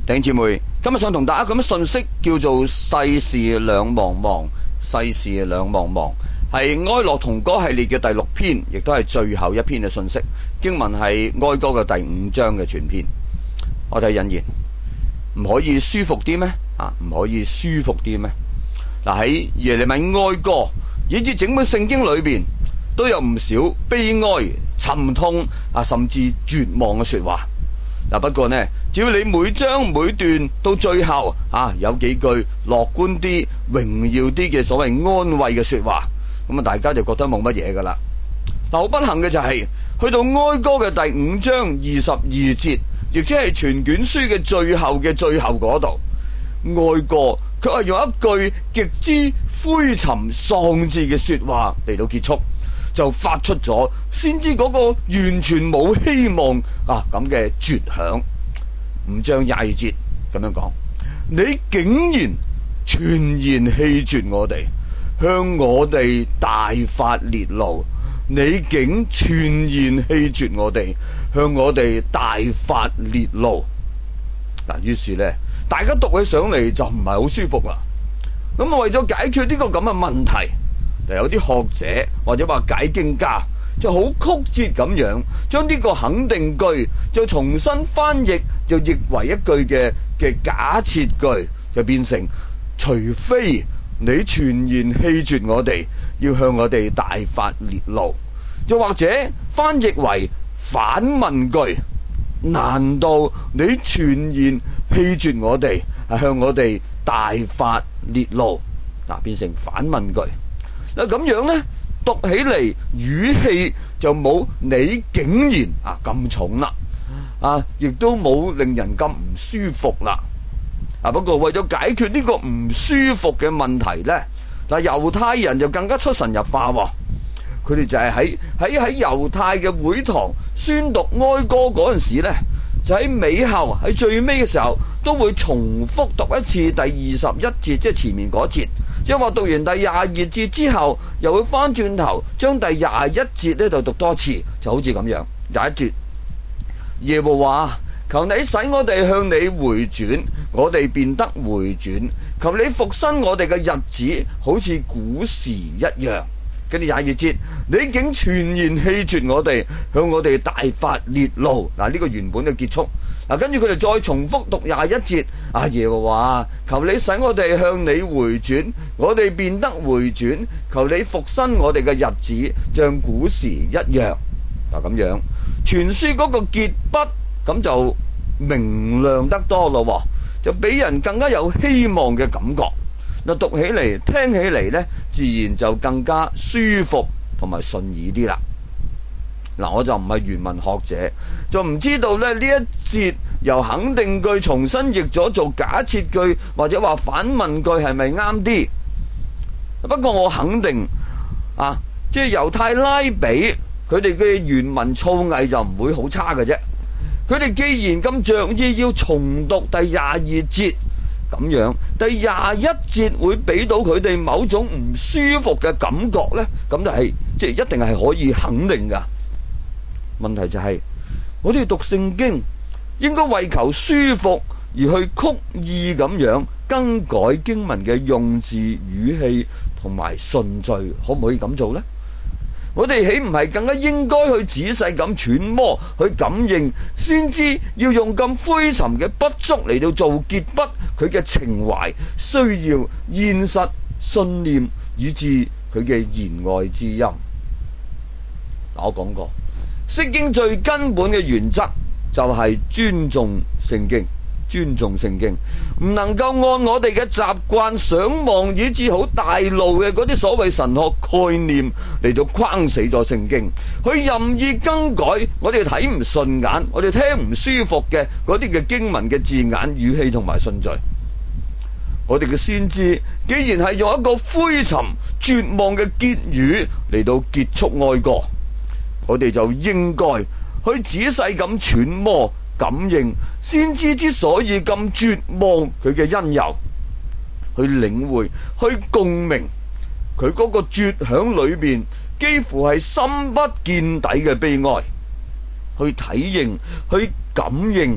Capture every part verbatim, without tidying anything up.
弟兄姊妹，今日想同大家咁嘅信息叫做世事兩茫茫，世事兩茫茫，係哀樂同歌系列嘅第六篇，亦都係最後一篇嘅信息。經文係哀歌嘅第五章嘅全篇。我睇引言，唔可以舒服啲咩？啊，唔可以舒服啲咩？嗱，喺耶利米哀歌，以至整本聖經裏邊都有唔少悲哀、沉痛啊，甚至絕望嘅說話。嗱，不過呢，只要你每章每段到最後啊，有幾句樂觀啲、榮耀啲嘅所謂安慰嘅說話，咁啊，大家就覺得冇乜嘢噶啦。嗱，好不幸嘅就係、是、去到哀歌嘅第五章二十二節，亦即係全卷書嘅最後嘅最後嗰度，哀歌卻係用一句極之灰沉喪志嘅說話嚟到結束，就發出咗先知嗰個完全冇希望啊咁嘅絕響。五章廿二節咁樣講：你竟然全然棄絕我哋，向我哋大發烈怒。你竟全然棄絕我哋，向我哋大發烈怒。嗱，於是咧，大家讀起上嚟就唔係好舒服啦。咁啊，為咗解決呢個咁嘅問題，就有啲學者或者話解經家就好曲折咁樣將呢個肯定句就重新翻譯，就譯為一句嘅嘅假設句，就變成除非你全然棄絕我哋，要向我哋大發烈怒，又或者翻譯為反問句：難道你全然棄絕我哋，係向我哋大發烈怒？嗱，變成反問句。嗱，咁樣呢，讀起嚟語氣就冇你竟然啊咁重啦，啊，亦都冇令人咁唔舒服啦。啊，不過為咗解決呢個唔舒服嘅問題呢，但係猶太人就更加出神入化喎。佢哋就係喺喺喺猶太嘅會堂宣讀哀歌嗰陣時呢，就喺尾後喺最尾嘅時候都會重複讀一次第二十一節，即係前面嗰節，即係話讀完第廿二節之後，又會翻轉頭將第廿一節呢度讀多次，就好似咁樣。廿一節，耶和華，求你使我哋向你回轉，我哋便得回轉；求你復生我哋嘅日子，好似古時一樣。跟住廿二節，你竟全然棄絕我哋，向我哋大發烈怒。嗱，呢個原本嘅結束。嗱，跟住佢哋再重複讀廿一節，啊，耶和華，求你使我哋向你回轉，我哋便得回轉；求你復生我哋嘅日子，像古時一樣。嗱，咁樣全書嗰個結筆咁就明亮得多咯，就俾人更加有希望嘅感覺。嗱，讀起嚟聽起嚟呢，自然就更加舒服同埋順耳啲啦。嗱，我就唔係原文學者，就唔知道咧呢一節由肯定句重新譯咗做假設句或者話反問句係咪啱啲？不過我肯定啊，即係猶太拉比佢哋嘅原文造詣就唔會好差嘅啫。佢哋既然咁着意要重讀第廿二節，咁樣第廿一節會俾到佢哋某種唔舒服嘅感覺呢，咁就係即係一定係可以肯定噶。問題就係、是、我哋讀聖經應該為求舒服而去曲意咁樣更改經文嘅用字語氣同埋順序，可唔可以咁做呢？我哋豈唔係更加應該去仔細咁揣摩去感應，先知要用咁灰沉嘅筆觸嚟到做結筆，佢嘅情懷、需要、現實、信念，以至佢嘅言外之音。我講過，釋經最根本嘅原則就係尊重聖經，尊重聖經，唔能夠按我哋嘅習慣想望，以至好大路嘅嗰啲所謂神學概念嚟到框死咗聖經，去任意更改我哋睇唔順眼、我哋聽唔舒服嘅嗰啲嘅經文嘅字眼、語氣同埋順序。我哋嘅先知既然係用一個灰沉絕望嘅結語嚟到結束哀歌，我哋就應該去仔細咁揣摩感應先知之所以咁絕望佢嘅因由，去領會、去共鳴佢嗰個絕響裏邊幾乎係深不見底嘅悲哀，去體認、去感應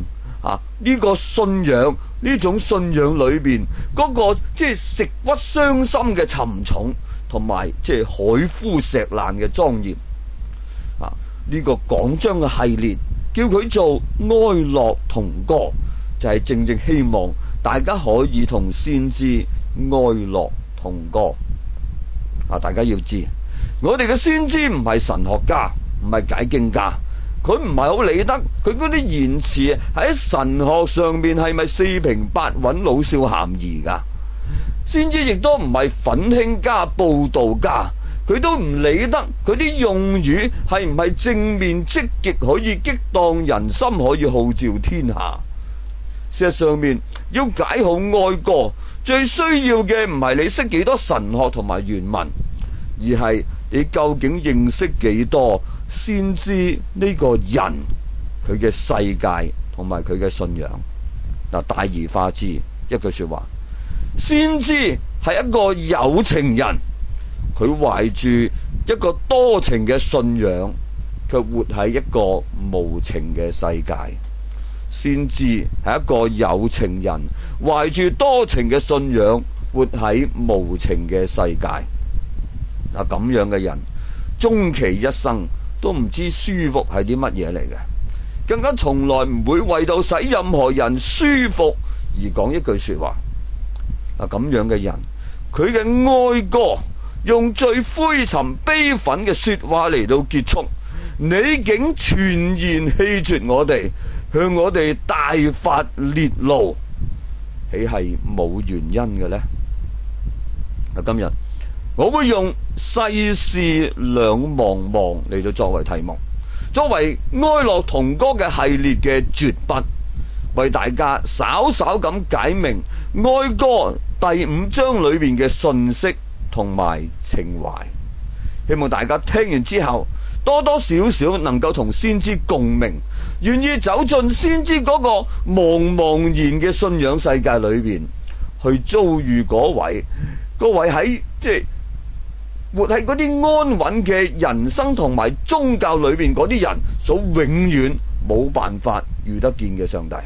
啊呢、這個信仰，呢種信仰裏邊嗰、那個即係食骨傷心嘅沉重，同埋即係海枯石爛嘅莊嚴。啊呢、這個講章嘅系列叫佢做哀樂同歌，就係、是、正正希望大家可以同先知哀樂同歌。啊大家要知，我哋嘅先知唔係神學家，唔係解經家，佢唔係好理得佢嗰啲言辭喺神學上面係咪四平八穩、老少咸宜噶。先知亦都唔係奮興家、佈道家，佢都唔理得佢啲用語係唔係正面積極，可以激盪人心，可以號召天下。事實上面要解好哀歌，最需要嘅唔係你識幾多神學同埋原文，而係你究竟認識幾多先知呢個人佢嘅世界同埋佢嘅信仰。嗱，大而化之一句說話，先知係一個有情人，佢懷住一個多情嘅信仰，卻活喺一個無情嘅世界。先知係一個有情人，懷住多情嘅信仰，活喺無情嘅世界。嗱，咁樣嘅人終其一生都唔知舒服係啲乜嘢嚟嘅，更加從來唔會為到使任何人舒服而講一句說話。嗱，咁樣嘅人，佢嘅哀歌用最灰沉悲憤嘅說話嚟到結束。你竟全然棄絕我哋，向我哋大發烈怒，豈係冇原因嘅呢？今日我會用世事兩茫茫嚟到作為題目，作為哀樂同歌嘅系列嘅絕筆，為大家稍稍咁解明哀歌第五章裏面嘅信息同埋情懷。希望大家聽完之後多多少少能夠同先知共鳴，願意走進先知嗰個茫茫然嘅信仰世界裏邊，去遭遇嗰位嗰位喺即係活喺嗰啲安穩嘅人生同埋宗教裏邊嗰啲人所永遠冇辦法遇得見嘅上帝。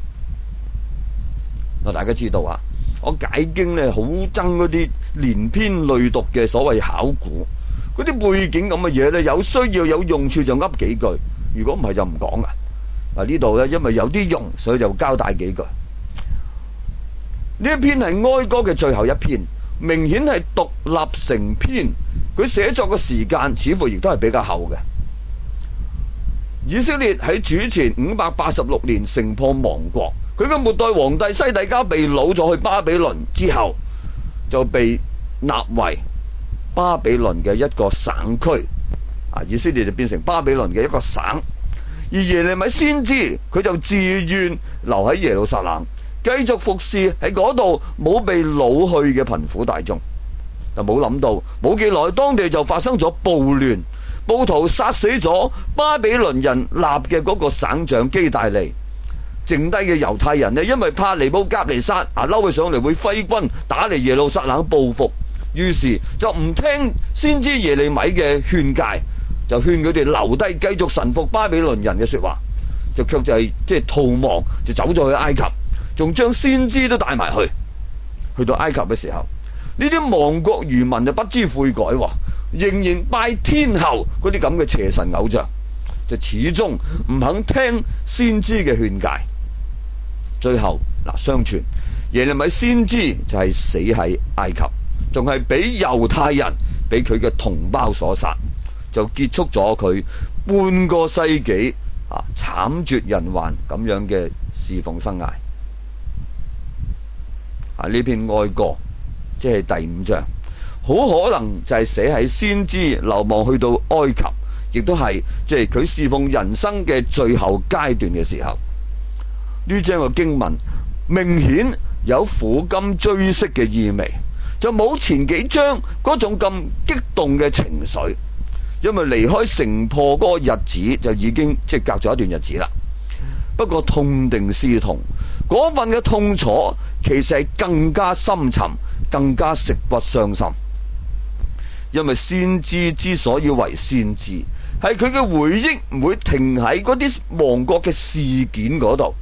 嗱，大家知道啊，我解經咧好憎嗰啲連篇累讀嘅所謂考古，嗰啲背景咁嘅嘢咧，有需要有用處就噏幾句，如果唔係就唔講啊。嗱，呢度咧因為有啲用，所以就交代幾句。呢一篇係哀歌嘅最後一篇，明顯係獨立成篇，佢寫作嘅時間似乎亦都係比較後嘅。以色列喺主前五百八十六年城破亡國，佢嘅末代皇帝西底家被擄咗去巴比倫之後，就被納為巴比倫嘅一個省區，啊，以色列就變成巴比倫嘅一個省。而耶利米先知佢就自願留喺耶路撒冷，繼續服侍喺嗰度冇被擄去嘅貧苦大眾。但冇諗到冇幾耐，當地就發生咗暴亂，暴徒殺死咗巴比倫人立嘅嗰個省長基大利，剩低嘅猶太人呢，因為怕尼布甲尼撒啊嬲佢上嚟會揮軍打嚟耶路撒冷報復，於是就唔聽先知耶利米嘅勸誡，就勸佢哋留低繼續臣服巴比倫人嘅說話，就卻就係即係逃亡，就走咗去埃及，仲將先知都帶埋去。去到埃及嘅時候，呢啲亡國餘民就不知悔改，仍然拜天后嗰啲咁嘅邪神偶像，就始終唔肯聽先知嘅勸誡。最後嗱，相傳耶利米先知就係死喺埃及，仲係俾猶太人俾佢嘅同胞所殺，就結束咗佢半個世紀啊慘絕人寰咁樣嘅侍奉生涯。啊，呢篇哀歌即係第五章，好可能就係寫喺先知流亡去到埃及，亦都係即係佢侍奉人生嘅最後階段嘅時候。呢章嘅經文明顯有苦甘追惜嘅意味，就冇前幾章嗰種咁激動嘅情緒，因為離開城破嗰個日子就已經即係隔咗一段日子啦。不過痛定思痛，嗰份嘅痛楚其實係更加深沉，更加食骨傷心。因為先知之所以為先知，係佢嘅回憶唔會停喺嗰啲亡國嘅事件嗰度，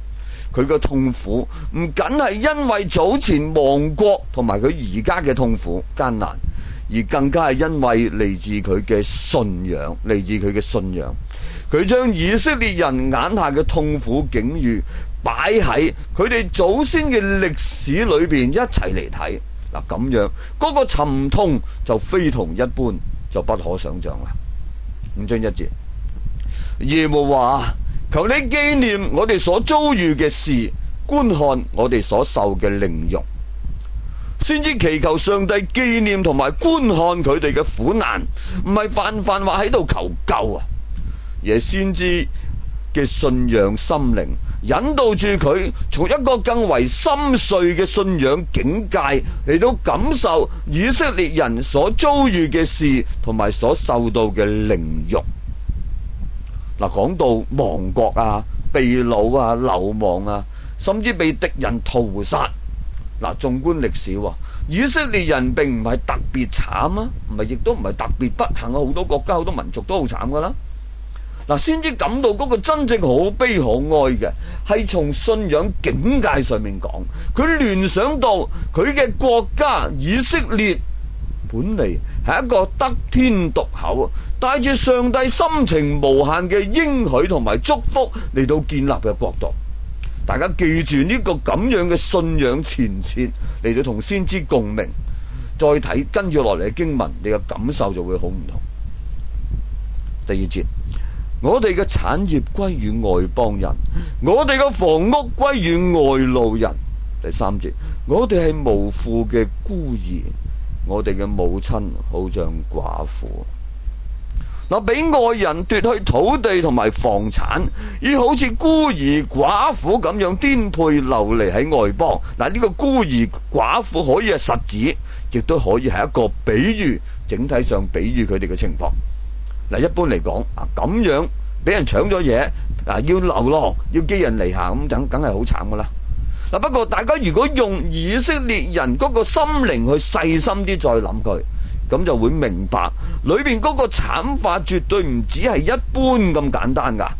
佢嘅痛苦唔僅係因為早前亡國同埋佢而家嘅痛苦艱難，而更加係因為嚟自佢嘅信仰，嚟自佢嘅信仰。佢將以色列人眼下嘅痛苦境遇擺喺佢哋祖先嘅歷史裏邊一齊嚟睇。嗱，咁樣嗰個沉痛就非同一般，就不可想象啦。五章一節，耶和華，求你紀念我哋所遭遇嘅事，觀看我哋所受嘅凌辱。先知祈求上帝紀念同埋觀看佢哋嘅苦難，唔係泛泛話喺度求救啊，而係先知嘅信仰心靈引導住佢從一個更為深邃嘅信仰境界嚟到感受以色列人所遭遇嘅事同埋所受到嘅凌辱。嗱，講到亡國啊、被擄啊、流亡啊，甚至被敵人屠殺。嗱，縱觀歷史，以色列人並唔係特別慘啊，唔係亦都唔係特別不幸啊，好多國家好多民族都好慘噶啦。嗱，先至感到嗰個真正可悲可哀嘅，係從信仰境界上面講，佢聯想到佢嘅國家以色列本嚟係一個得天獨厚，帶住上帝深情無限嘅應許同埋祝福嚟到建立嘅國度。大家記住呢個咁樣嘅信仰前設嚟到同先知共鳴，再睇跟住落嚟嘅經文，你嘅感受就會好唔同。第二節，我哋嘅產業歸於外邦人，我哋嘅房屋歸於外路人。第三節，我哋係無父嘅孤兒，我哋嘅母親好像寡婦。嗱，俾外人奪去土地同埋房產，而好似孤兒寡婦咁樣顛沛流離喺外邦。嗱，呢個孤兒寡婦可以係實指，亦都可以係一個比喻，整體上比喻佢哋嘅情況。嗱，一般嚟講啊，咁樣俾人搶咗嘢，啊要流浪，要寄人籬下，咁梗梗係好慘噶啦。嗱，不過大家如果用以色列人嗰個心靈去細心啲再諗佢，咁就會明白裏邊嗰個慘法絕對唔只係一般咁簡單噶。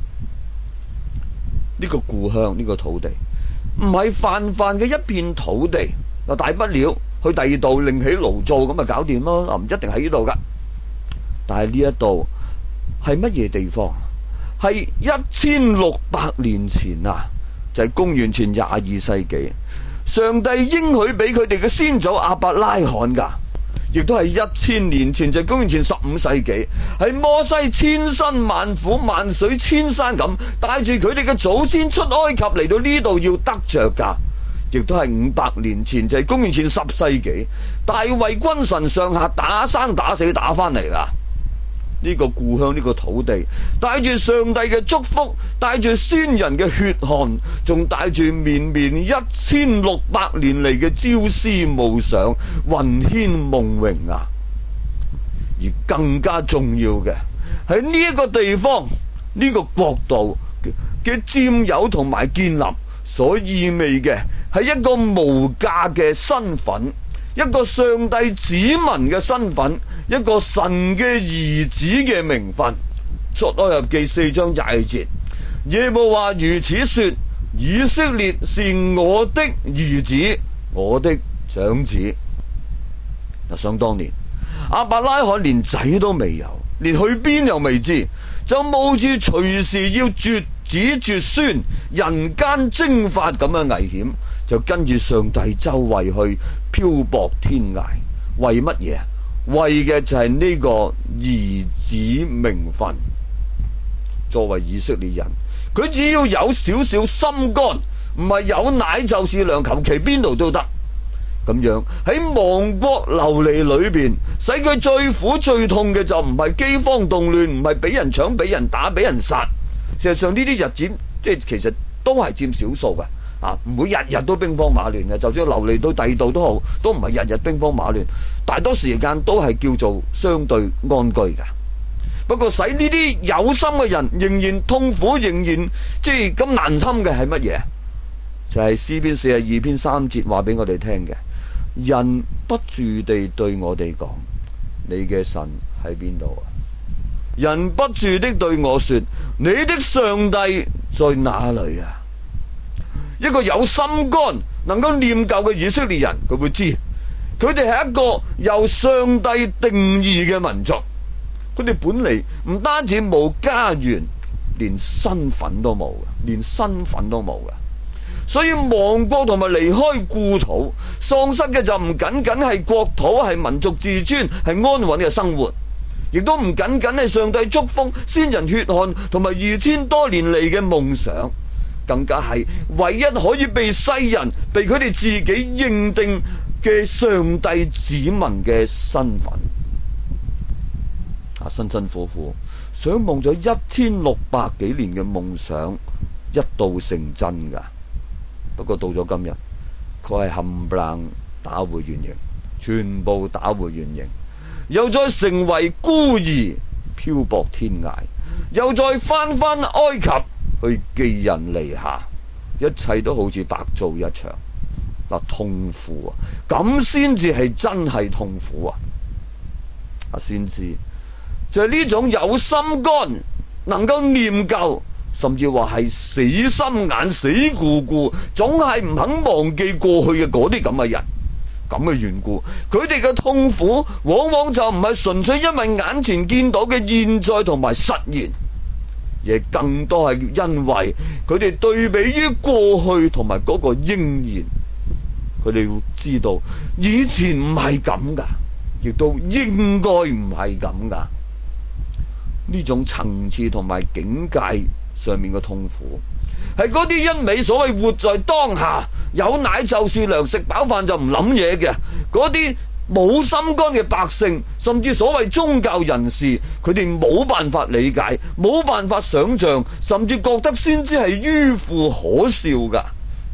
呢個故鄉，呢個土地唔係泛泛嘅一片土地，嗱，大不了去第二度另起爐灶咁咪搞掂咯，唔一定喺呢度噶。但係呢一度係乜嘢地方？係一千六百年前啊，就係公元前廿二世紀，上帝應許俾佢哋嘅先祖亞伯拉罕噶。亦都係一千年前，就係公元前十五世紀，係摩西千辛萬苦萬水千山咁帶住佢哋嘅祖先出埃及嚟到呢度要得着噶。亦都係五百年前，就係公元前十世紀，大衛君臣上下打生打死打翻嚟噶。呢個故鄉，呢個土地，帶住上帝嘅祝福，帶住先人嘅血汗，仲帶住綿綿一千六百年嚟嘅朝思暮想、魂牽夢榮啊！而更加重要嘅喺呢一個地方，呢個國度嘅佔有同埋建立，所意味嘅係一個無價嘅身份，一個上帝子民嘅身份，一個神嘅兒子嘅名分。出埃及記四章廿二節，耶和華如此說：以色列是我的兒子，我的長子。嗱，想當年亞伯拉罕連仔都未有，連去邊又未知，就冒住隨時要絕子絕孫、人間蒸發咁嘅危險，就跟住上帝周圍去漂泊天涯。為乜嘢？為嘅就係呢個兒子名分。作為以色列人，佢只要有少少心肝，唔係有奶就是娘，求其邊度都得。咁樣喺亡國流離裏邊，使佢最苦最痛嘅就唔係饑荒動亂，唔係俾人搶、俾人打、俾人殺。事實上呢啲日子，即係其實都係佔少數噶，啊，唔會日日都兵荒馬亂嘅。就算流離到第二度都好，都唔係日日兵荒馬亂，大多時間都係叫做相對安居噶。不過使呢啲有心嘅人仍然痛苦，仍然即係咁難堪嘅係乜嘢？就係詩篇四十二篇三節話俾我哋聽嘅。人不住地對我哋講，你嘅神喺邊度啊？人不住的對我說，你的上帝在哪裏啊？ 一個有心肝能夠念舊嘅以色列人，佢會知佢哋係一個由上帝定義嘅民族。佢哋本嚟唔單止冇家園，連身份都冇嘅，連身份都冇嘅。所以亡國同埋離開故土，喪失嘅就唔僅僅係國土，係民族自尊，係安穩嘅生活，亦都唔僅僅係上帝祝福先人血汗同埋二千多年嚟嘅夢想，更加係唯一可以被世人被佢哋自己認定嘅上帝子民嘅身份。啊，辛辛苦苦想望咗一千六百幾年嘅夢想一度成真噶，不過到咗今日，佢係冚唪唥打回原形，全部打回原形，又再成為孤兒漂泊天涯，又再翻翻埃及去寄人籬下，一切都好似白做一場。嗱，痛苦啊，咁先至係真係痛苦啊！啊，先知就係呢種有心肝，能夠念舊，甚至話係死心眼、死咕咕，總係唔肯忘記過去嘅嗰啲咁嘅人，咁嘅緣故，佢哋嘅痛苦往往就唔係純粹因為眼前見到嘅現在同埋實現，而更多係因為佢哋對比於過去同埋嗰個應然，佢哋會知道以前唔係咁噶，亦都應該唔係咁噶。呢種層次同埋境界上面嘅痛苦，係嗰啲一味所謂活在當下，有奶就是糧，食飽飯就唔諗嘢嘅嗰啲冇心肝嘅百姓，甚至所謂宗教人士，佢哋冇辦法理解，冇辦法想象，甚至覺得先知係迂腐可笑噶。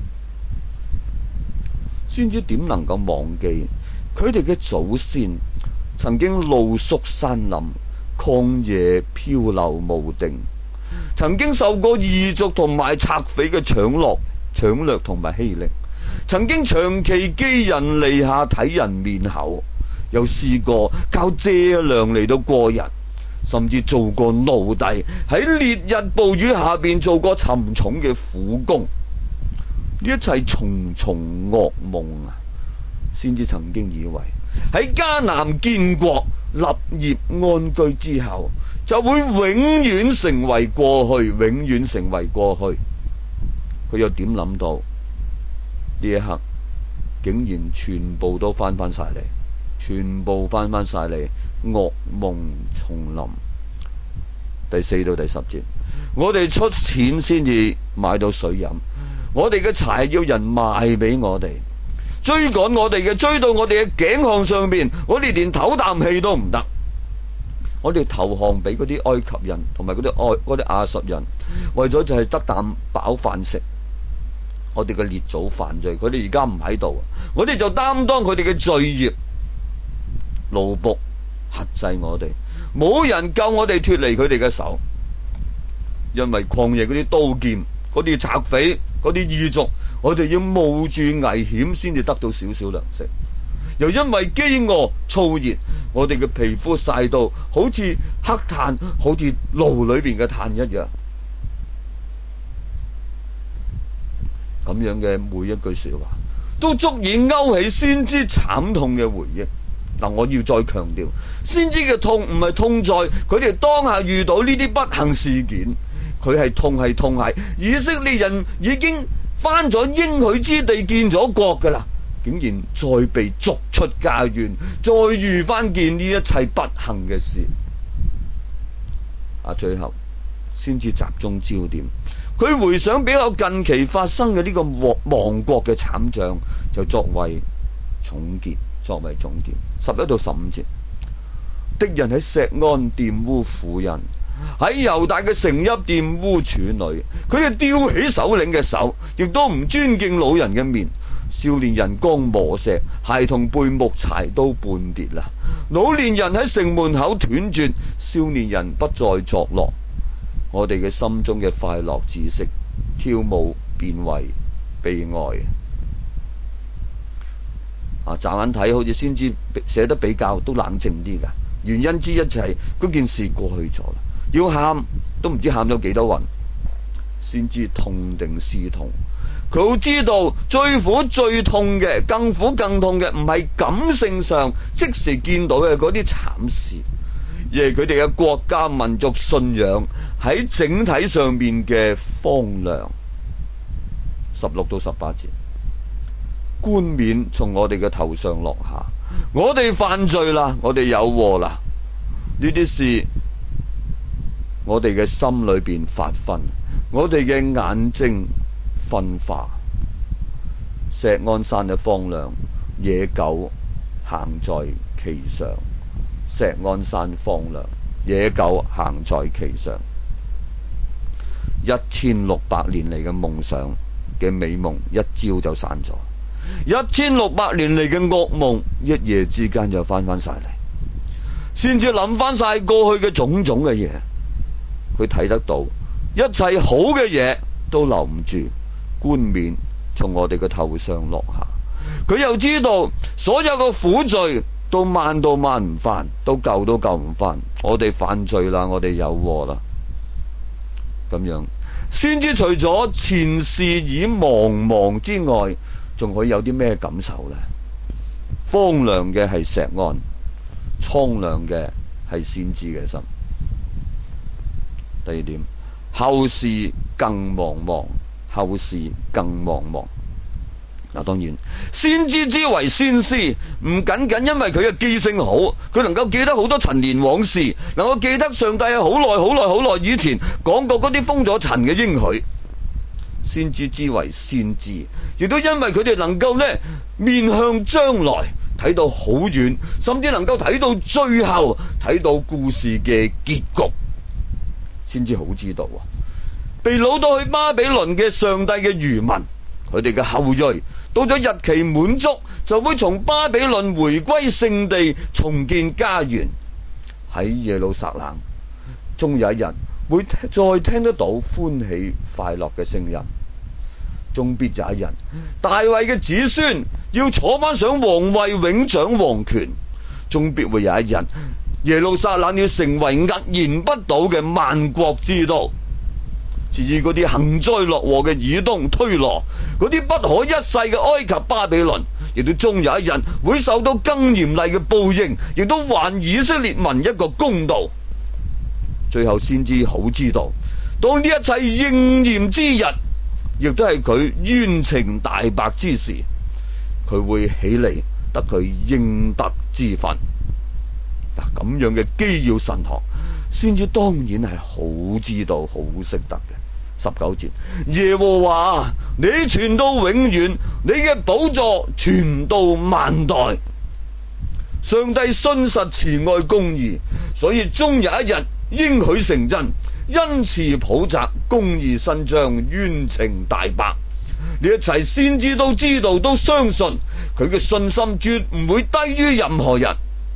先知點能夠忘記佢哋嘅祖先曾經露宿山林，曠野漂流無定，曾經受過異族同埋賊匪嘅搶掠、搶掠同埋欺凌，曾經長期寄人籬下睇人面口，又試過靠借糧嚟到過日，甚至做過奴隸，喺烈日暴雨下邊做過沉重嘅苦工。呢一切重重噩夢啊！先至曾經以為喺迦南建國立業安居之後，就會永遠成為過去，永遠成為過去。佢又點諗到呢一刻竟然全部都翻翻晒嚟，全部翻翻晒嚟，噩夢重臨。第四到第十節，我哋出錢先至買到水飲，我哋嘅柴要人賣俾我哋，追趕我哋嘅，追到我哋嘅頸項上邊，我哋連唞啖氣都唔得。我哋投降俾嗰啲埃及人同埋嗰啲埃嗰啲亞述人，為咗就係得啖飽飯食。我哋嘅列祖犯罪，佢哋而家唔喺度，我哋就擔當佢哋嘅罪孽，奴僕轄制我哋，冇人救我哋脫離佢哋嘅手。因為曠野嗰啲刀劍、嗰啲賊匪、嗰啲異族，我哋要冒住危險先至得到少少糧食。又因為飢餓燥熱，我哋嘅皮膚曬到好似黑炭，好似爐裏邊嘅炭一樣。咁樣嘅每一句說話都足以勾起先知慘痛嘅回憶。嗱，我要再強調，先知嘅痛唔係痛在佢哋當下遇到呢啲不幸事件，佢係痛係痛係以色列人已經翻咗應許之地，建咗國噶啦，竟然再被逐出家園，再遇翻見呢一切不幸嘅事。啊，最後先至集中焦點，佢回想比較近期發生嘅呢個亡國嘅慘象，就作為總結，作為總結。十一到十五節，敵人喺錫安玷污婦人，喺猶大嘅城邑玷污處女，佢哋吊起首領嘅手，亦都唔尊敬老人嘅面。少年人剛磨石，孩童背木柴都半跌啦。老年人喺城門口斷絕，少年人不再作樂。我哋嘅心中嘅快樂知識，跳舞變為悲哀。啊，乍眼睇好似先知寫得比較都冷靜啲噶，原因之一就係嗰件事過去咗啦，要喊都唔知喊咗幾多暈。先知痛定思痛， 佢好知道最苦最痛嘅，更苦更痛嘅，唔係感性上即時見到嘅嗰啲慘事，而係佢哋嘅國家民族信仰喺整體上面嘅荒涼。十六到十八節，冠冕從我哋嘅頭上落下，我哋犯罪啦，我哋有禍啦。呢啲事我哋嘅心裏邊發昏，我哋嘅眼睛昏花。錫安山嘅荒涼，野狗行在其上。錫安山荒涼，野狗行在其上。一千六百年嚟嘅夢想嘅美夢一朝就散咗，一千六百年嚟嘅噩夢一夜之間就翻翻晒嚟，先至諗翻晒過去嘅種種嘅嘢。佢睇得到一切好嘅嘢都留唔住，冠冕從我哋嘅頭上落下。佢又知道所有嘅苦罪都掹都掹唔翻，都救都救唔翻。我哋犯罪啦，我哋有禍啦。咁樣先知除咗前事已茫茫之外，仲可以有啲咩感受呢？荒涼嘅係錫安，蒼涼嘅係先知嘅心。第二點，後事更茫茫，後事更茫茫。嗱，當然先知之為先知，唔僅僅因為佢嘅記性好，佢能夠記得好多陳年往事，能夠記得上帝係好耐好耐好耐以前講過嗰啲封咗塵嘅應許。先知之為先知，亦都因為佢哋能夠咧面向將來，睇到好遠，甚至能夠睇到最後，睇到故事嘅結局，先至好知道啊！被擄到去巴比倫嘅上帝嘅餘民，佢哋嘅後裔，到咗日期滿足，就會從巴比倫回歸聖地，重建家園。喺耶路撒冷，終有一日會再聽得到歡喜快樂嘅聲音。終必有一日，大衛嘅子孫要坐翻上皇位，永掌皇權。終必會有一日，耶路撒冷要成為屹然不倒嘅萬國之都。至於嗰啲幸災樂禍嘅以東推羅，嗰啲不可一世嘅埃及巴比倫，亦都終有一日會受到更嚴厲嘅報應，亦都還以色列民一個公道。最後先知好知道，當呢一切應驗之日，亦都係佢冤情大白之時，佢會起嚟得佢應得之分。嗱，咁樣嘅基要神學，先知當然係好知道好識得嘅。十九節，耶和華你傳到永遠，你嘅寶座傳到萬代。上帝信實慈愛公義，所以終有一日應許成真，恩慈普澤，公義伸張，冤情大白。呢一切先知都知道，都相信佢嘅信心絕唔會低於任何人。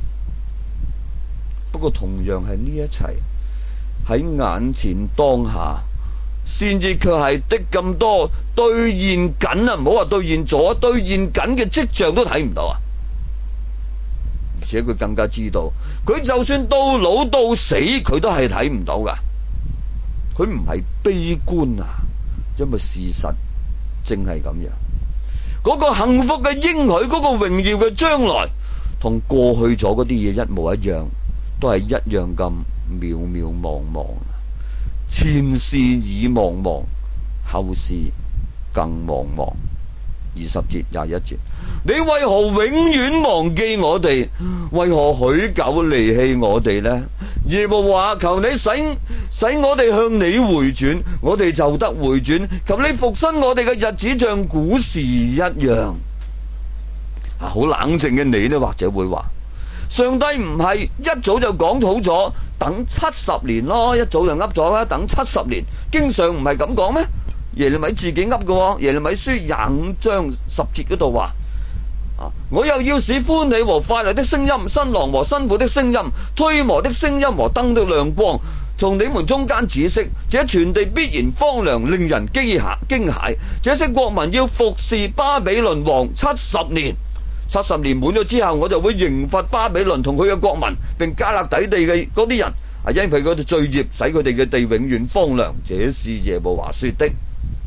不過同樣係呢一切喺眼前當下，先至卻係的咁多兌現緊啊！唔好話兌現咗，兌現緊嘅跡象都睇唔到啊！而且佢更加知道，佢就算到老到死，佢都係睇唔到噶。佢唔係悲觀啊，因為事實正係咁樣。嗰個幸福嘅應許，嗰個榮耀嘅將來，同過去咗嗰啲嘢一模一樣，都係一樣咁渺渺茫茫。前事已茫茫，後事更茫茫。二十節廿一節，你為何永遠忘記我哋？為何許久離棄我哋呢？耶和華，求你使使我哋向你回轉，我哋就得回轉。求你復生我哋嘅日子，像古時一樣。啊，好冷靜嘅你呢，或者會話，上帝唔係一早就講好咗，等七十年咯，一早就噏咗啦，等七十年，經常唔係咁講咩？耶利米自己噏嘅，耶利米書廿五章十節嗰度話：啊，我又要使歡喜和快樂的聲音、新郎和新婦的聲音、推磨的聲音和燈的亮光，從你們中間止息。這全地必然荒涼，令人驚嚇驚駭。這些國民要服侍巴比倫王七十年。七十年滿咗之後，我就會刑罰巴比倫同佢嘅國民，並迦勒底地嘅嗰啲人，啊，因為佢嗰啲罪孽，使佢哋嘅地永遠荒涼。這是耶和華說的。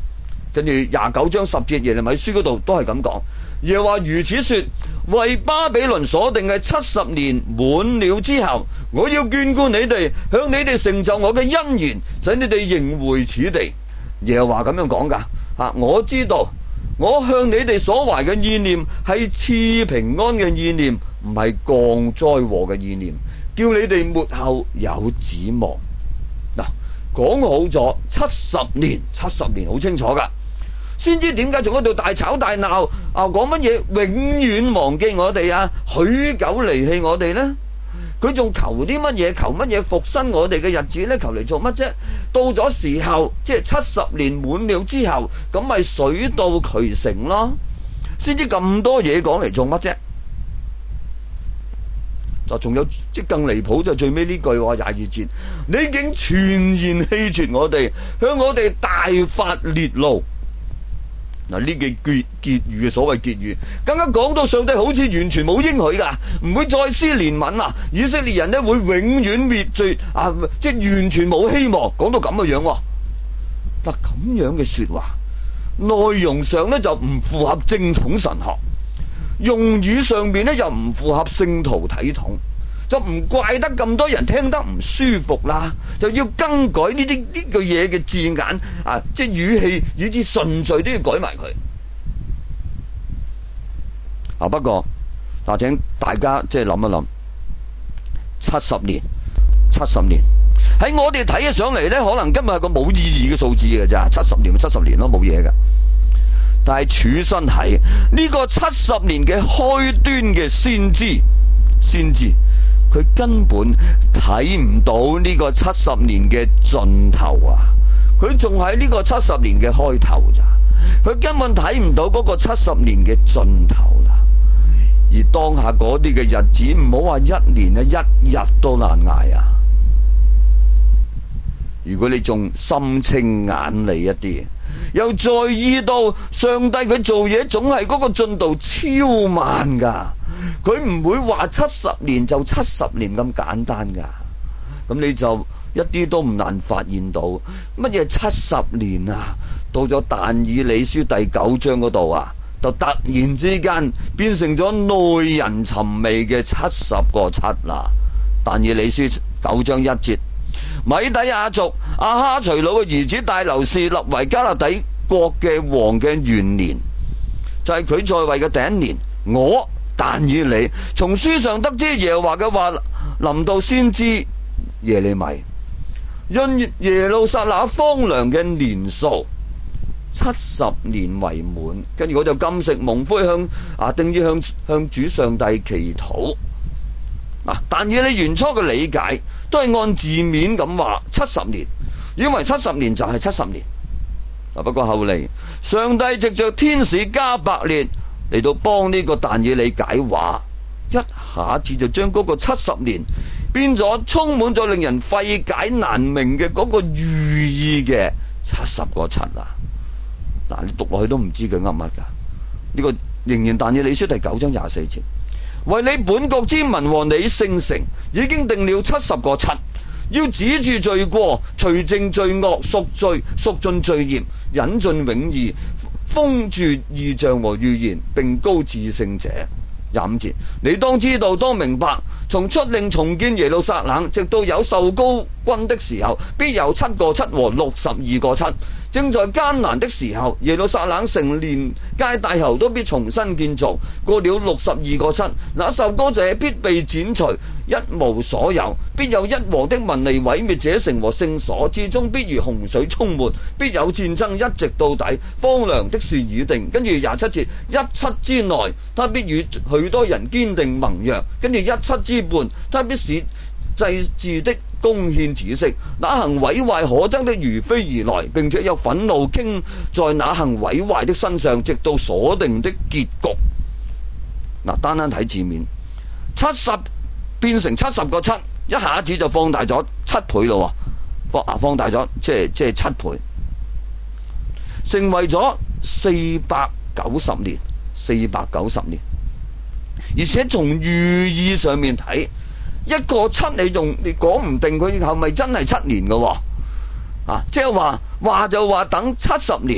跟住廿九章十節耶利米書嗰度都係咁講，耶和華如此說：為巴比倫所定嘅七十年滿了之後，我要眷顧你哋，向你哋成就我嘅恩言，使你哋迎回此地。耶和華咁樣講噶，啊，我知道我向你哋所懷嘅意念係賜平安嘅意念，唔係降災禍嘅意念，叫你哋末後有指望。嗱，講好咗七十年，七十年好清楚噶，先知點解仲喺度大吵大鬧啊？講乜嘢永遠忘記我哋啊，許久離棄我哋呢？佢仲求啲乜嘢？求乜嘢復生我哋嘅日子呢？求嚟做乜啫？到咗時候，即係七十年滿了之後，咁咪水到渠成咯。先知咁多嘢講嚟做乜啫？就仲有即更離譜就最尾呢句話廿二節，你竟全然棄絕我哋，向我哋大發烈怒。嗱，呢句結結語嘅所謂結語，更加講到上帝好似完全冇應許噶，唔會再施憐憫啊！以色列人咧會永遠滅絕啊，即係完全冇希望。講到咁嘅樣，嗱，咁樣嘅說話，內容上咧就唔符合正統神學，用語上邊咧又唔符合聖徒體統，就唔怪得咁多人聽得唔舒服啦，就要更改呢啲呢句嘢嘅字眼啊，即係語氣以至順序都要改埋佢。啊，不過嗱，請大家即係諗一諗，七十年，七十年喺我哋睇起上嚟咧，可能今日係個冇意義嘅數字嘅咋，七十年咪七十年咯，冇嘢㗎。但係處身喺呢個七十年嘅開端嘅先知，先知佢根本睇唔到呢個七十年嘅盡頭啊！佢仲喺呢個七十年嘅開頭咋，佢根本睇唔到嗰個七十年嘅盡頭啦。而當下嗰啲嘅日子，唔好話一年啊，一日都難捱啊！如果你仲心清眼利一啲，又在意到上帝佢做嘢總係嗰個進度超慢噶，佢唔會話七十年就七十年咁簡單噶，咁你就一啲都唔難發現到乜嘢七十年啊！到咗但以理書第九章嗰度啊，就突然之間變成咗耐人尋味嘅七十個七啦。但以理書九章一節，米底亞族亞哈隨魯嘅兒子大流士立為迦勒底國嘅王嘅元年，就係佢在位嘅第一年。我但以理從書上得知耶和華嘅話臨到先知耶利米，因耶路撒冷荒涼嘅年數七十年為滿，跟住我就禁食蒙灰向啊定意向向主上帝祈禱。嗱，但以理原初嘅理解都係按字面咁話七十年，以為七十年就係七十年。不過後嚟上帝藉着天使加百列嚟到幫呢個但以理解話，一下子就將嗰個七十年變咗充滿咗令人費解難明嘅嗰個寓意嘅七十個七啊！嗱，你讀落去都唔知佢噏乜噶。呢個仍然但以理書第九章廿四節，為你本國之民和你聖城已經定了七十個七，要止住罪過，除淨罪惡，贖罪，贖盡罪孽，引進永義，封住異象和預言，並高至聖者。廿五節，你當知道，當明白，從出令重建耶路撒冷，直到有受膏君的時候，必有七個七和六十二個七。正在艱難的時候，耶路撒冷城連街帶巷都必重新建造。過了六十二個七，那受膏者必被剪除，一無所有。必有一王的民嚟毀滅這城和聖所，至終必如洪水沖沒，必有戰爭一直到底。荒涼的事已定。跟住廿七節，一七之內，他必與許多人堅定盟約。跟住一七之半，他必使祭祀的貢獻止息，那行毀壞可憎的如飛而來，並且有憤怒傾在那行毀壞的身上，直到所定的結局。嗱，單單睇字面，七十變成七十個七，一下子就放大咗七倍咯，放啊放大咗，即係即係七倍，成為咗四百九十年，四百九十年，而且從寓意上面睇。一個七你仲你講唔定佢係咪真係七年嘅喎？啊，即係話話就話等七十年，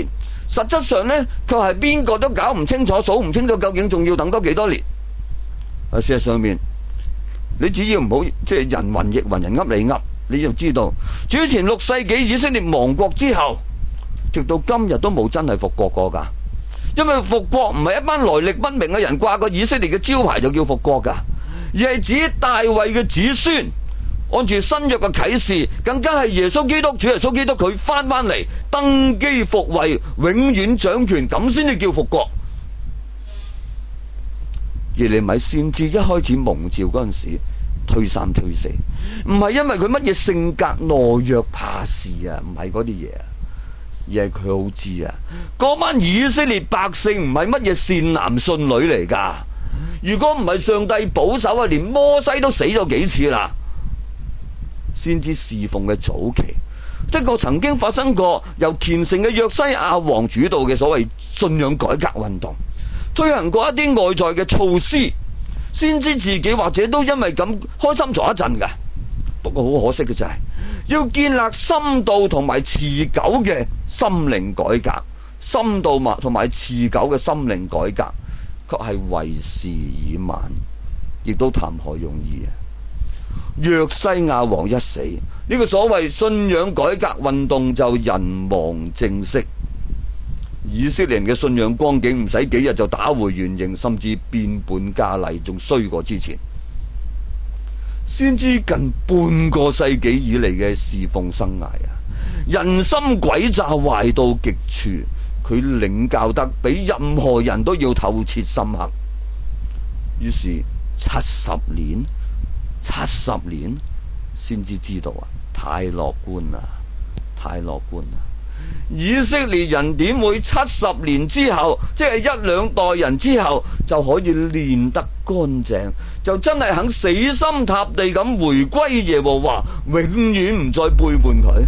實質上呢，卻係邊個都搞唔清楚，數唔清楚究竟仲要等多幾多年。喺事實上面，你只要唔好即係人云亦云，人噏你噏，你就知道主前六世紀以色列亡國之後，直到今日都冇真係復國過噶。因為復國唔係一班來歷不明嘅人掛個以色列嘅招牌就叫復國噶，而係指大衛嘅子孫按住新約嘅啟示，更加係耶穌基督主耶穌基督佢翻翻嚟登基復位，永遠掌權，咁先至叫復國。耶利米先知一開始蒙召嗰陣時，推三推四，唔係因為佢乜嘢性格懦弱怕事啊，唔係嗰啲嘢啊，而係佢好知啊，嗰班以色列百姓唔係乜嘢善男信女嚟噶。如果唔係上帝保守啊，連摩西都死咗幾次啦。先知侍奉嘅早期，的確曾經發生過由虔誠嘅約西亞王主導嘅所謂信仰改革運動，推行過一啲外在嘅措施，先知自己或者都因為咁開心咗一陣嘅。不過好可惜嘅就係、是、要建立深度同埋持久嘅心靈改革，深度同埋持久嘅心靈改革，卻係為時已晚，亦都談何容易啊！約西亞王一死，呢、這個所謂信仰改革運動就人亡政息。以色列人嘅信仰光景唔使幾日就打回原形，甚至變本加厲，仲衰過之前。先知近半個世紀以嚟嘅侍奉生涯啊，人心詭詐壞到極處，佢領教得比任何人都要透徹深刻。於是七十年，七十年先至知道啊，太樂觀啦，太樂觀啦！以色列人點會七十年之後，即係一兩代人之後就可以練得乾淨，就真係肯死心塌地咁回歸耶和華，永遠唔再背叛佢？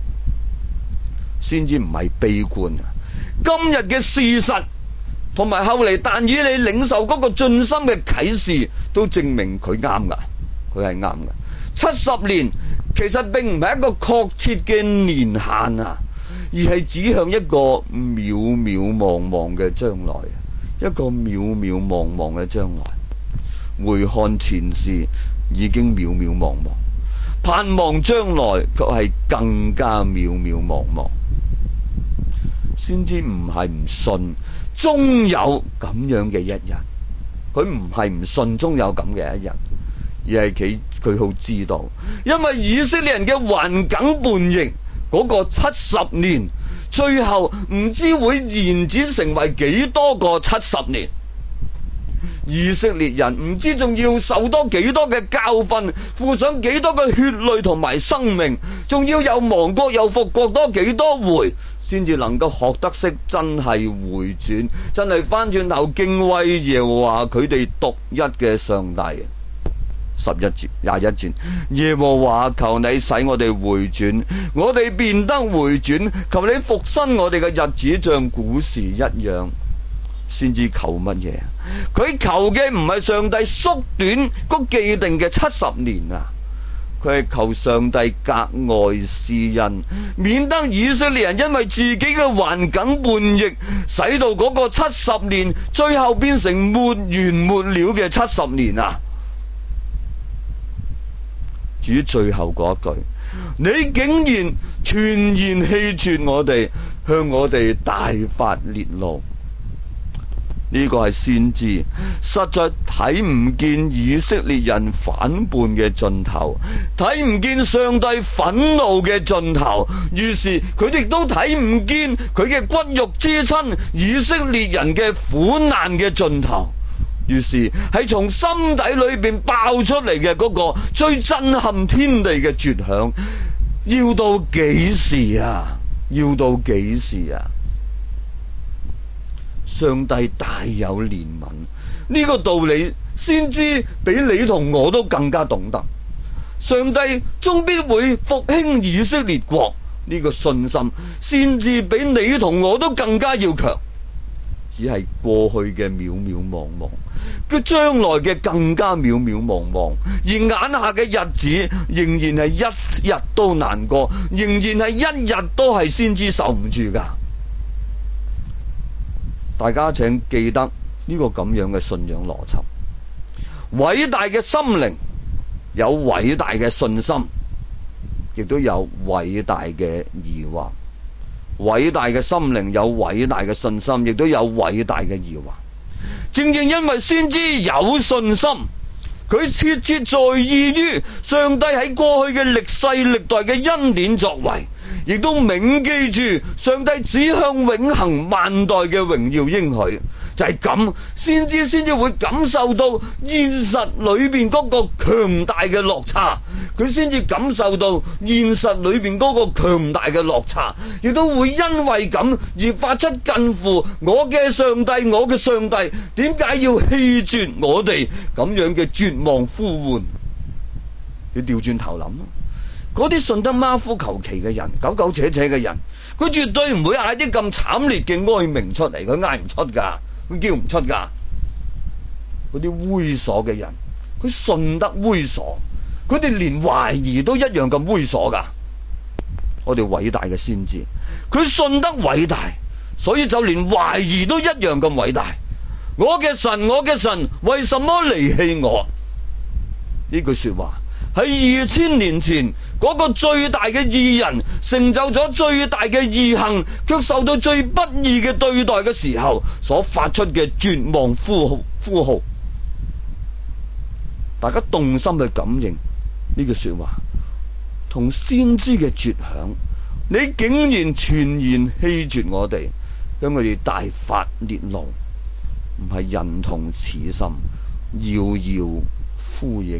先至唔係悲觀啊！今日嘅事實同埋後嚟但以理領受嗰個盡心嘅啟示，都證明佢啱噶，佢係啱噶。七十年其實並唔係一個確切嘅年限啊，而係指向一個渺渺茫茫嘅將來，一個渺渺茫茫嘅將來。回看前事已經渺渺茫茫，盼望將來卻係更加渺渺茫茫。先知唔係唔信，終有咁樣嘅一日。佢唔係唔信，終有咁嘅一日，而係佢佢好知道，因為以色列人嘅頑梗叛逆嗰個七十年，最後唔知會延展成為幾多個七十年。以色列人唔知仲要受多幾多嘅教訓，付上幾多嘅血淚同埋生命，仲要有亡國又復國多幾多回，先至能夠學得識真係回轉，真係翻轉頭敬畏耶和華佢哋獨一嘅上帝。十一節廿一節，耶和華求你使我哋回轉，我哋變得回轉，求你復生我哋嘅日子像古時一樣。先知求乜嘢？佢求嘅唔係上帝縮短嗰既定嘅七十年啊，佢係求上帝格外施恩，免得以色列人因為自己嘅頑梗叛逆，使到嗰個七十年最後變成沒完沒了嘅七十年啊！至於最後嗰一句，你竟然全然棄絕我哋，向我哋大發烈怒。呢個係先知，實在睇唔見以色列人反叛嘅盡頭，睇唔見上帝憤怒嘅盡頭，於是佢哋都睇唔見佢嘅骨肉之親以色列人嘅苦難嘅盡頭，於是係從心底裏邊爆出嚟嘅嗰個最震撼天地嘅絕響，要到幾時啊？要到幾時啊？上帝大有憐憫，呢個道理先知比你同我都更加懂得。上帝終必會復興以色列國，呢個信心先至比你同我都更加要強。只係過去嘅渺渺茫茫，佢將來嘅更加渺渺茫茫，而眼下嘅日子仍然係一日都難過，仍然係一日都係先知受唔住噶。 大家請記得呢個咁樣嘅信仰邏輯。偉大嘅心靈有偉大嘅信心，亦都有偉大嘅疑惑。偉大嘅心靈有偉大嘅信心，亦都有偉大嘅疑惑。正正因為先知有信心，佢切切在意於上帝喺過去嘅歷世歷代嘅恩典作為，亦都銘記住上帝指向永恆萬代嘅榮耀應許。就係咁，先知先至會感受到現實裏邊嗰個強大嘅落差，佢先至感受到現實裏邊嗰個強大嘅落差，亦都會因為咁而發出近乎我嘅上帝，我嘅上帝點解要棄絕我哋咁樣嘅絕望呼喚？你調轉頭諗，嗰啲信得馬虎求其嘅人，苟苟且且嘅人，佢絕對唔會嗌啲咁慘烈嘅哀鳴出嚟，佢嗌唔出噶，佢叫唔出噶。嗰啲猥瑣嘅人，佢信得猥瑣，佢哋連懷疑都一樣咁猥瑣噶。我哋偉大嘅先知，佢信得偉大，所以就連懷疑都一樣咁偉大。我嘅神，我嘅神，為什麼離棄我？呢句說話喺二千年前嗰個最大嘅義人成就咗最大嘅義行，卻受到最不義嘅對待嘅時候所發出嘅絕望呼號呼號。大家動心去感應呢句說話，同先知嘅絕響。你竟然全然棄絕我哋，向我哋大發烈怒，唔係人同此心，遙遙呼應。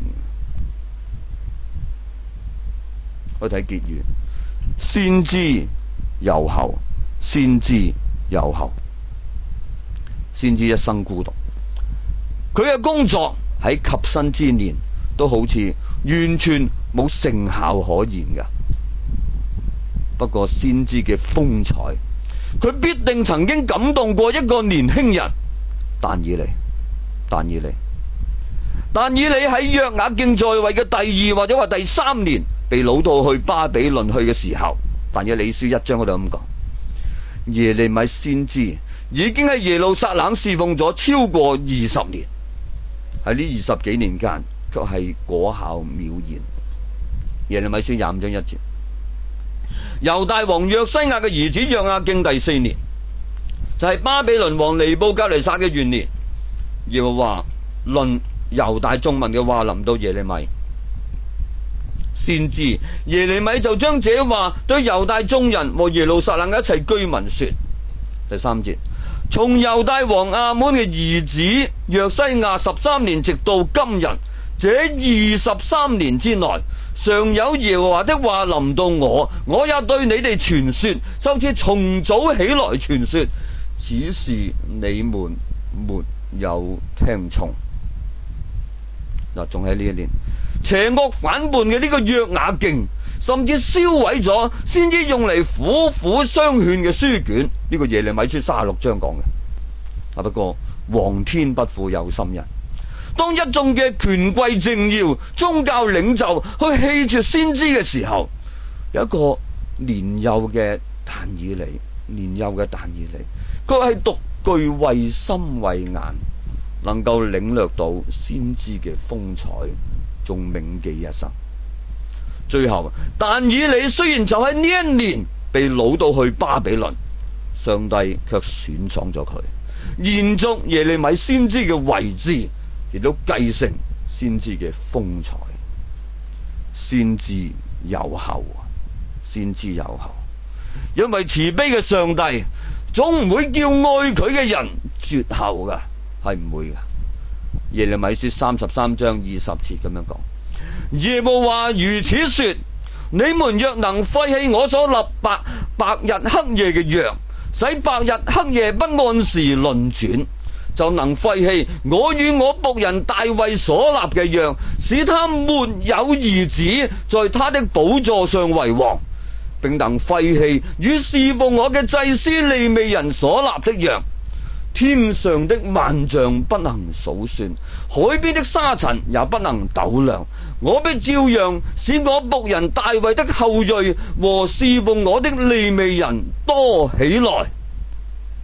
我睇結語，先知有後，先知有後。先知一生孤獨，佢嘅工作喺及身之年都好似完全冇成效可言㗎。不過先知嘅風采，佢必定曾經感動過一個年輕人。但以理，但以理，但以理喺約雅敬在位嘅第二或者話第三年，被擄到去巴比倫去嘅時候，但以理書一章嗰度咁講，耶利米先知已經喺耶路撒冷侍奉咗超過二十年，喺呢二十幾年間卻係果效渺然。耶利米書廿五章一節，猶大王約西亞嘅兒子約雅敬第四年，就係、是、巴比倫王尼布甲尼撒嘅元年，耶和華論猶大眾民嘅話臨到耶利米，先知耶利米就將這話對猶大眾人和耶路撒冷嘅一切居民說。第三節，從猶大王亞捫嘅兒子約西亞十三年直到今日，這二十三年之內，常有耶和華的話臨到我，我也對你哋傳說，就似從早起來傳說，只是你們沒有聽從。嗱，仲喺呢一年，邪惡反叛嘅呢個約雅敬，甚至燒毀咗先至用嚟苦苦相勸嘅書卷。呢、這個耶利米書三十六章講嘅。啊，不過皇天不負有心人，當一眾嘅權貴政要、宗教領袖去棄絕先知嘅時候，有一個年幼嘅但以理，年幼嘅但以理，佢係獨具慧心慧眼，能夠領略到先知嘅風采，仲銘記一生。最後，但以理雖然就喺呢一年被擄到去巴比倫，上帝卻選創咗佢，延續耶利米先知嘅位置，亦都繼承先知嘅風采。先知有後，先知有後，因為慈悲嘅上帝總唔會叫愛佢嘅人絕後噶，係唔會噶。耶利米書三十三章二十節咁樣講，耶和華如此說：你們若能廢棄我所立白白日黑夜嘅約，使白日黑夜不按時輪轉，就能廢棄我與我僕人大衛所立嘅約，使他沒有兒子在他的寶座上為王，並能廢棄與侍奉我嘅祭司利未人所立的約。天上的萬象不能數算，海邊的沙塵也不能斗量。我必照樣使我僕人大衛的後裔和侍奉我的利未人多起來。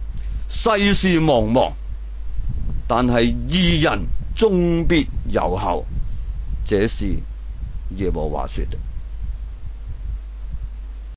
世事茫茫，但係義人終必有後，這是耶和華說的。